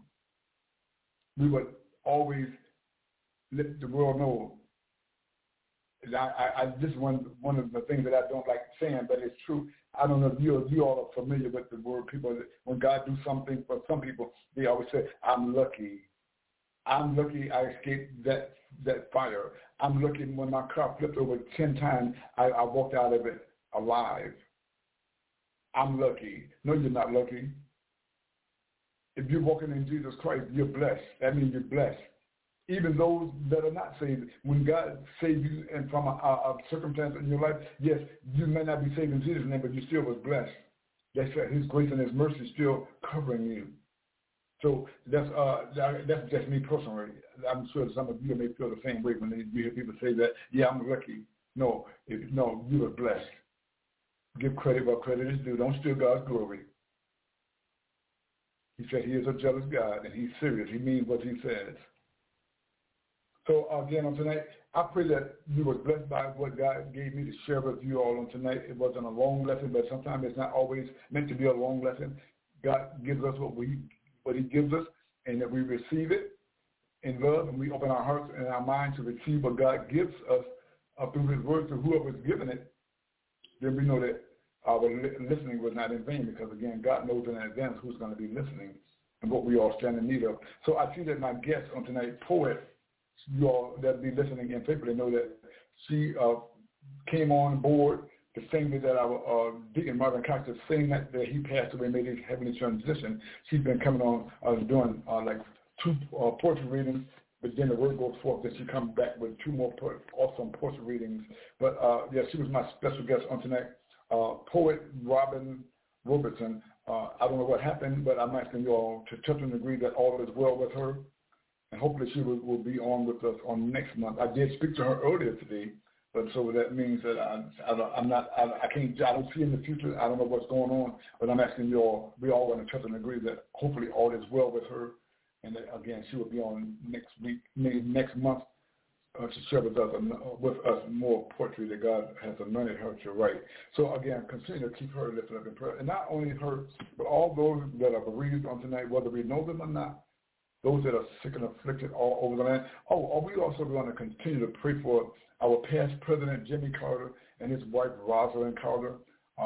We would always let the world know. This is one of the things that I don't like saying, but it's true. I don't know if you all are familiar with the word. People, when God do something for some people, they always say, I'm lucky. I'm lucky I escaped that fire. I'm lucky when my car flipped over 10 times, I walked out of it alive. I'm lucky. No, you're not lucky. If you're walking in Jesus Christ, you're blessed. That means you're blessed. Even those that are not saved, when God saved you and from a circumstance in your life, yes, you may not be saved in Jesus' name, but you still was blessed. That's his grace and his mercy still covering you. So that's just me personally. I'm sure some of you may feel the same way when you hear people say that, yeah, I'm lucky. No, you were blessed. Give credit where credit is due. Don't steal God's glory. He said he is a jealous God, and he's serious. He means what he says. So again, on tonight, I pray that you were blessed by what God gave me to share with you all on tonight. It wasn't a long lesson, but sometimes it's not always meant to be a long lesson. God gives us what he gives us, and that we receive it in love, and we open our hearts and our minds to receive what God gives us through his word to whoever's given it. Then we know that our listening was not in vain, because, again, God knows in advance who's going to be listening and what we all stand in need of. So I see that my guest on tonight, Poet, you all that be listening in faithfully know that she came on board the same day that our Deacon Marvin Cox, the same night that he passed away, made his heavenly transition. She's been coming on doing like 2 poetry readings, but then the word goes forth that she comes back with 2 more awesome poetry readings. But yeah, she was my special guest on tonight. Poet Robin Robertson. I don't know what happened, but I'm asking you all to touch and agree that all is well with her. And hopefully she will be on with us on next month. I did speak to her earlier today, but so that means that I don't see in the future. I don't know what's going on, but I'm asking you all. We all want to trust and agree that hopefully all is well with her, and that again she will be on next week, maybe next month, to share with us more poetry that God has anointed her to write. So again, continue to keep her lifted up in prayer, and not only her, but all those that are bereaved on tonight, whether we know them or not. Those that are sick and afflicted all over the land. Are we also going to continue to pray for our past president, Jimmy Carter, and his wife, Rosalind Carter?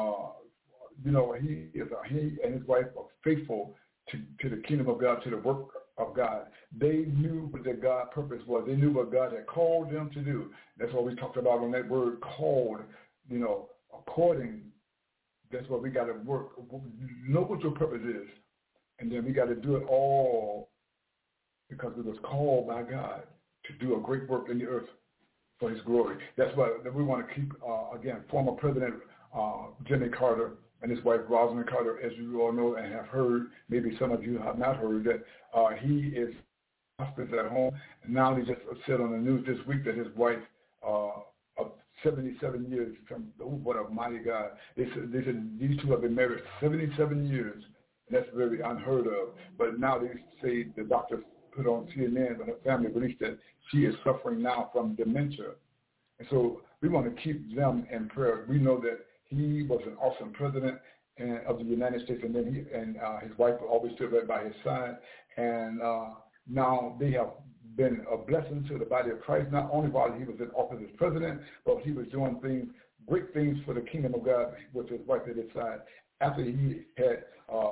He and his wife are faithful to the kingdom of God, to the work of God. They knew what their God purpose was. They knew what God had called them to do. That's what we talked about on that word called, according That's why we got to work. Know what your purpose is. And then we got to do it all because we was called by God to do a great work in the earth for his glory. That's why we want to keep, again, former President Jimmy Carter and his wife Rosalynn Carter, as you all know and have heard, maybe some of you have not heard, that he is hospice at home. And now he just said on the news this week that his wife, of 77 years, what a mighty God. They said these two have been married 77 years. And that's very unheard of. But now they say the doctors put on CNN and her family released that she is suffering now from dementia. And so we want to keep them in prayer. We know that he was an awesome president of the United States, and then his wife always stood right by his side. And now they have been a blessing to the body of Christ, not only while he was in office as president, but he was doing great things for the kingdom of God with his wife at his side. After he had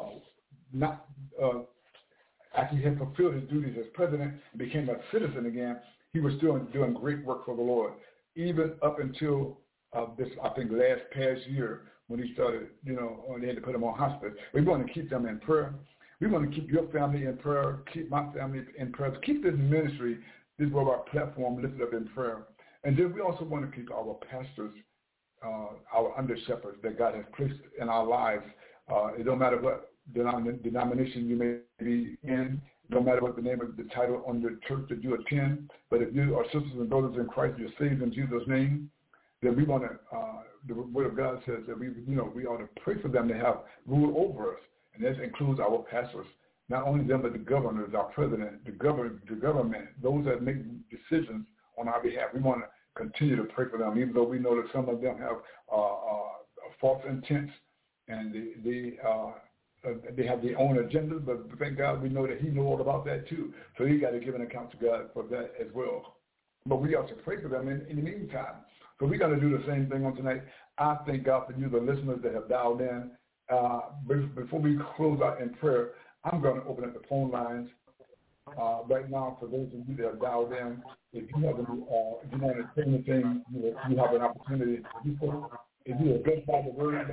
after he had fulfilled his duties as president and became a citizen again, he was still doing great work for the Lord, even up until this, I think, last past year when he started, when they had to put him on hospice. We want to keep them in prayer. We want to keep your family in prayer, keep my family in prayer, keep this ministry, this our platform lifted up in prayer. And then we also want to keep our pastors, our under-shepherds that God has placed in our lives. It don't matter what denomination you may be in, no matter what the name of the title on the church that you attend, but if you are sisters and brothers in Christ, you're saved in Jesus' name, then we want to, the Word of God says that we ought to pray for them to have rule over us, and that includes our pastors, not only them, but the governors, our president, the government, those that make decisions on our behalf. We want to continue to pray for them, even though we know that some of them have false intents, and they have their own agendas, but thank God we know that he knows all about that too. So he got to give an account to God for that as well. But we also pray for them in the meantime. So we got to do the same thing on tonight. I thank God for you, the listeners that have dialed in. Before we close out in prayer, I'm going to open up the phone lines right now for those of you that have dialed in. If you have any, if you want to say anything, you have an opportunity to do so. If you are blessed by the word,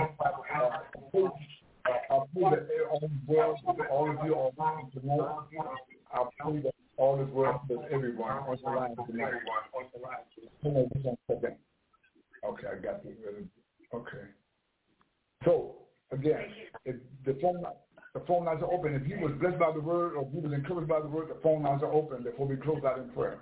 I pray that all of you are listening tonight. I pray that all is well with everyone on the line tonight. Hold on just a second. Okay, I got this ready. Okay. So, again, if the phone lines are open. If you was blessed by the word or if you was encouraged by the word, the phone lines are open before we close out in prayer.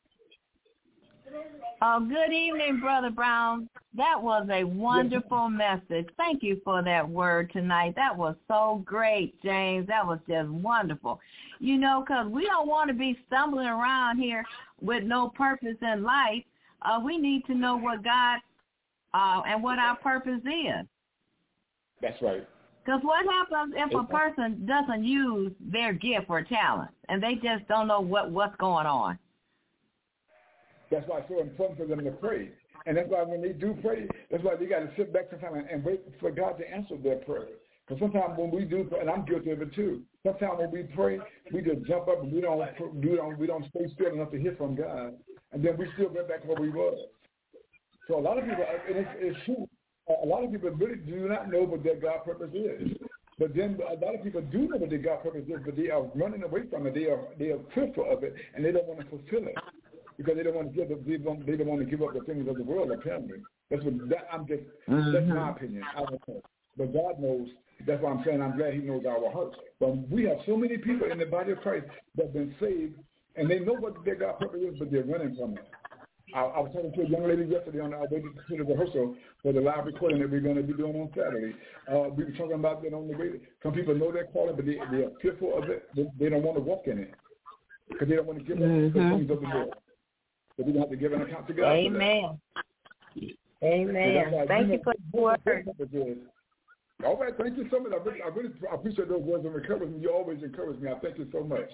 Good evening, Brother Brown. That was a wonderful message. Thank you for that word tonight. That was so great, James. That was just wonderful. Because we don't want to be stumbling around here with no purpose in life. We need to know what God and what our purpose is. That's right. Because what happens if a person doesn't use their gift or talent and they just don't know what's going on? That's why it's so important for them to pray. And that's why when they do pray, that's why they got to sit back sometimes and wait for God to answer their prayer. Because sometimes when we do pray, and I'm guilty of it too, sometimes when we pray, we just jump up and we don't stay still enough to hear from God. And then we still get back where we were. So a lot of people, and it's true, a lot of people really do not know what their God purpose is. But then a lot of people do know what their God purpose is, but they are running away from it. They are fearful of it, and they don't want to fulfill it. Because they don't want to give up. They don't want to give up the things of the world. Apparently, that's my opinion. I don't know, but God knows. That's why I'm saying I'm glad He knows our hearts. But we have so many people in the body of Christ that have been saved, and they know what their God purpose is, but they're running from it. I was talking to a young lady yesterday on our way to the rehearsal for the live recording that we're going to be doing on Saturday. We were talking about that on the way. Some people know their calling, but they are fearful of it. They don't want to walk in it because they don't want to give up the things of the world. So we have to give an account to God. Amen. Amen. So thank you for the word. All right, thank you so much. I really appreciate those words of encouragement. You always encourage me. I thank you so much.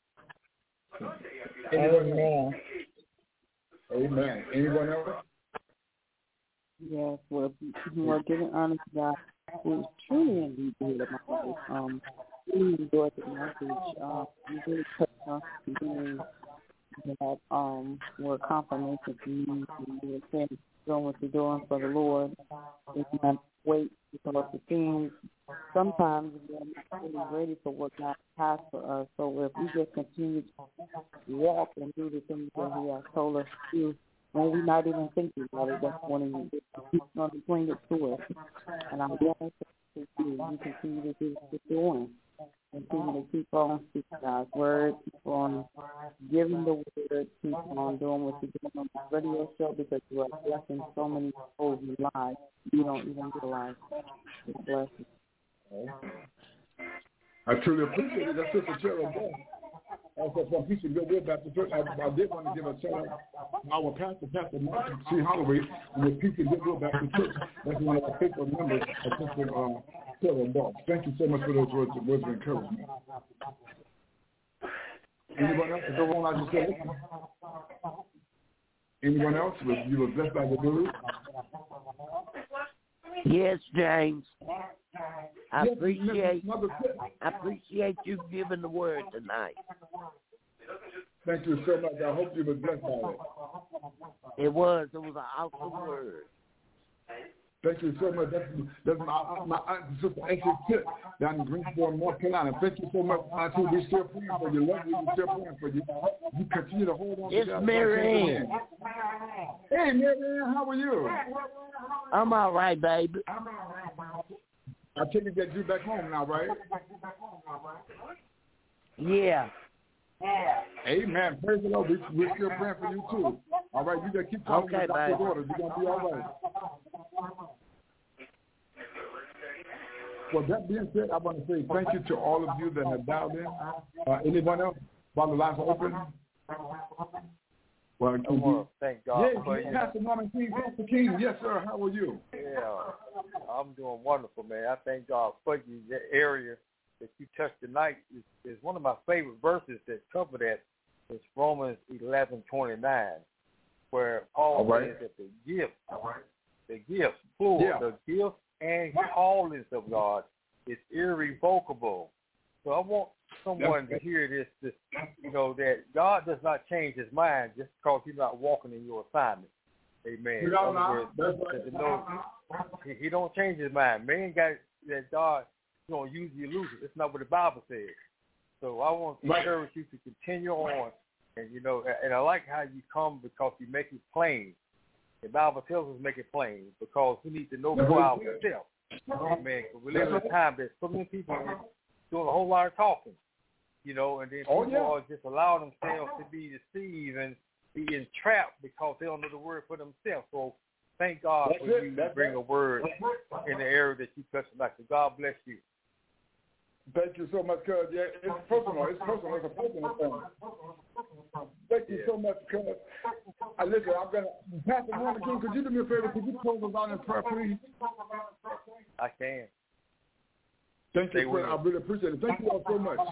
Amen. Amen. Anyone else? Yes, well, we're giving honor to God, who is truly indeed the head of my life. Really enjoyed the message. You really touched on something that were confirmation to me. You were saying doing what you're doing for the Lord. It's not wait to seems sometimes we're not really ready for what God has for us. So if we just continue to walk and do the things that He has told us to do, when we're not even thinking about it, that's when He's going to bring it to us. And I'm glad that you continue to do what you're doing. Continue to keep on speaking God's word, keep on giving the word, keep on doing what you're doing on the radio show, because you are blessing so many people's lives. You don't even realize it's blessing. I truly appreciate it. That's just a terrible day. Also, from Peace and Goodwill Baptist Church, I did want to give a shout out to our Pastor Martin C. Holloway, with Peace and Goodwill Baptist Church. That's one of our faithful members of Sister Sarah Boss. Thank you so much for those words of encouragement. Anyone else? Is everyone I just said? Anyone else? You were blessed by the word? Yes, James. I appreciate you giving the word tonight. Thank you so much. I hope you were blessed by it. It was an awesome word. Thank you so much. That's my Sister Ashley Tip down in Greensboro, North Carolina. Thank you so much, Auntie. We're still praying for you. Love you. We're still praying for you. You continue to hold on to God. It's Mary Ann. Hey, Mary Ann, how are you? I'm all right, baby. I take it that you back home now, right? Yeah. Amen. Praise the Lord. We're still praying for you, too. All right, you just keep talking to Dr. Daughter. You're going to be all right. Well, that being said, I want to say thank you to all of you that have dialed in. Anyone else? While the lines are open? Well, thank God for you. you. Pastor Norman King, Pastor King. Yes, sir. How are you? Yeah, I'm doing wonderful, man. I thank God for you. That area that you touched tonight is one of my favorite verses that cover that. It's Romans 11:29, where Paul says that the gifts, plural, the gifts and callings of God is irrevocable. So I want someone to hear this, that God does not change His mind just because you're not walking in your assignment. Amen. He don't change His mind. Man got that God going to use you, lose it. That's not what the Bible says. So I want to encourage you to continue on, and and I like how you come because you make it plain. The Bible tells us make it plain because we need to know for ourselves. Amen. We live in a time that so many people are doing a whole lot of talking, and then people are just allowing themselves to be deceived and be entrapped because they don't know the word for themselves. So thank God for you to bring a word in the area that you touched tonight. So God bless you. Thank you so much, cuz. Yeah, it's personal. It's a personal thing. Thank you so much, cuz. Listen, I'm going to... Pastor Norman King, could you do me a favor? Could you close us out in prayer, please? I can. Thank you, sir. I really appreciate it. Thank you all so much.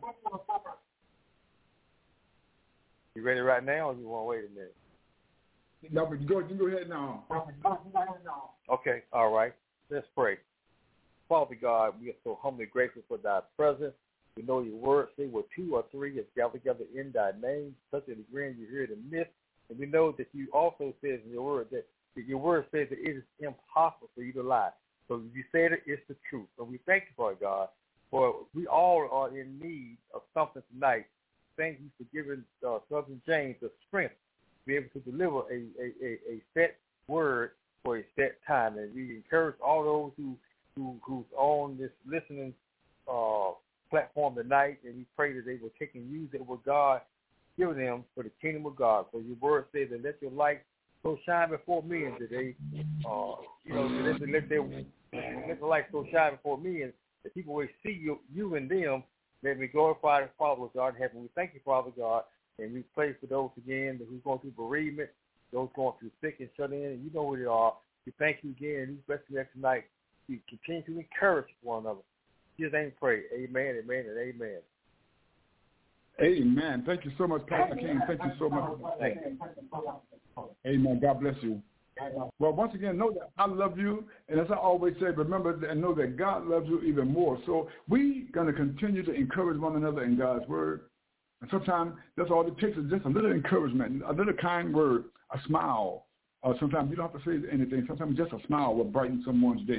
You ready right now, or you want to wait a minute? No, but you go ahead now. Okay, all right. Let's pray. Father God, we are so humbly grateful for thy presence. We know your word say where 2 or 3 is gathered together in thy name, such a degree you hear the midst. And we know that you also says in your word that your word says that it is impossible for you to lie. So if you said it, it's the truth. So we thank you for it, God, for we all are in need of something tonight. Thank you for giving Southern James the strength to be able to deliver a set word for a set time. And we encourage all those who's on this listening platform tonight, and we pray that they will take and use it what God given them for the kingdom of God. For your word says that let your light so shine before men that they, let the light so shine before me, and that people will see you and them. Let me glorify the Father with God in heaven. We thank you, Father God, and we pray for those again who's going through bereavement, those going through sick and shut in, and you know who they are. We thank you again, and we bless you tonight. We continue to encourage one another. In Jesus' name pray. Amen, amen, and amen. Amen. Thank you so much, Pastor King. Thank you so much. Thank you. Amen. God bless you. Well, once again, know that I love you. And as I always say, remember and know that God loves you even more. So we're going to continue to encourage one another in God's word. And sometimes that's all it takes is just a little encouragement, a little kind word, a smile. Sometimes you don't have to say anything. Sometimes just a smile will brighten someone's day.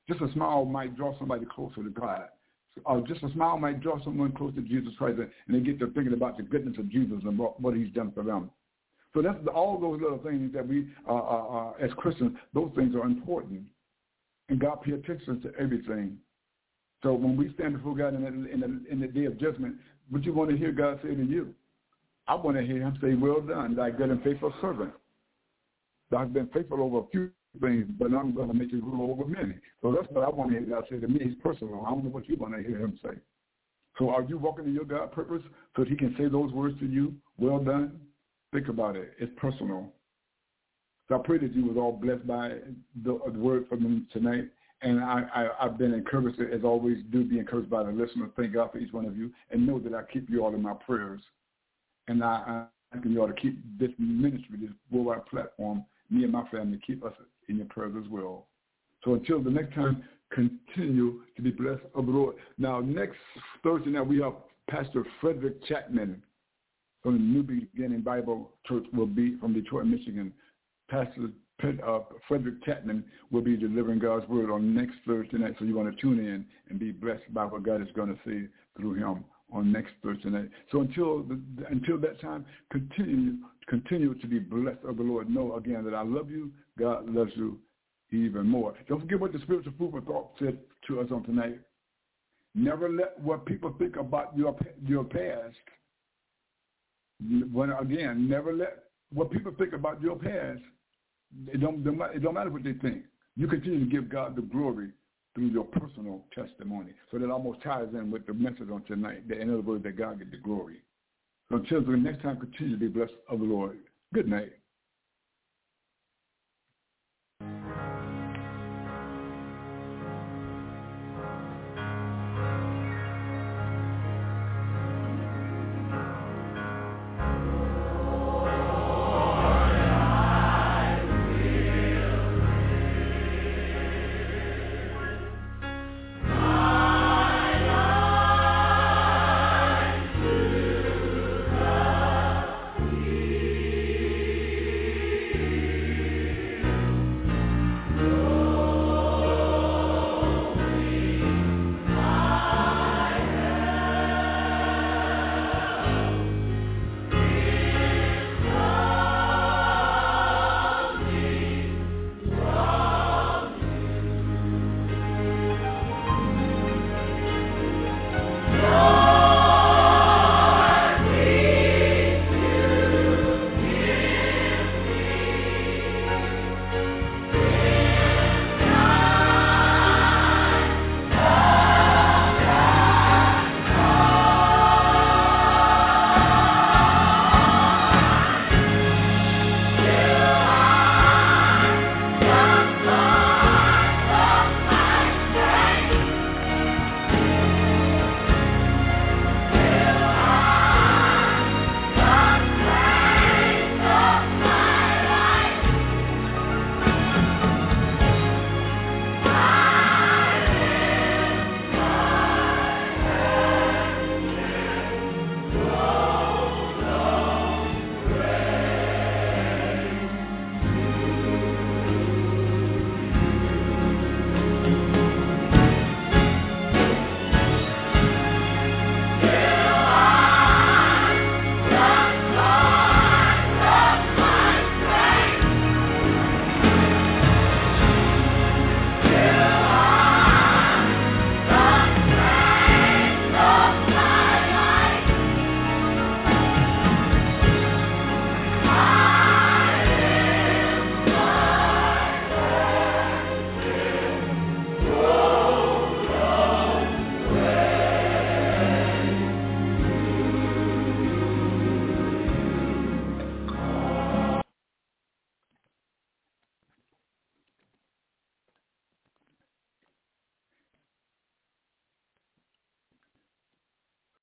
Just a smile might draw somebody closer to God. Just a smile might draw someone closer to Jesus Christ, and they get to thinking about the goodness of Jesus and what he's done for them. So that's all those little things that we, as Christians, those things are important. And God pays attention to everything. So when we stand before God in the day of judgment, what you want to hear God say to you? I want to hear him say, well done, thy good and faithful servant. I've been faithful over a few things, but I'm going to make you rule over many. So that's what I want to hear God say to me. It's personal. I don't know what you want to hear him say. So are you walking in your God purpose so that he can say those words to you? Well done. Think about it. It's personal. So I pray that you was all blessed by the word from him tonight. And I've been encouraged, as always, do be encouraged by the listeners. Thank God for each one of you. And know that I keep you all in my prayers. And I ask you all to keep this ministry, this worldwide platform, me and my family, keep us in your prayers as well. So until the next time, continue to be blessed of the Lord. Now, next Thursday night, we have Pastor Frederick Chapman from the New Beginning Bible Church will be from Detroit, Michigan. Pastor Frederick Chapman will be delivering God's word on next Thursday night, so you want to tune in and be blessed by what God is going to say through him on next Thursday night. So until that time, continue to be blessed of the Lord. Know again that I love you. God loves you even more. Don't forget what the spiritual food for thought said to us on tonight. Never let what people think about your past. Never let what people think about your past. It don't matter what they think. You continue to give God the glory through your personal testimony. So that almost ties in with the message on tonight. In other words, that God get the glory. So until the next time, continue to be blessed of the Lord. Good night.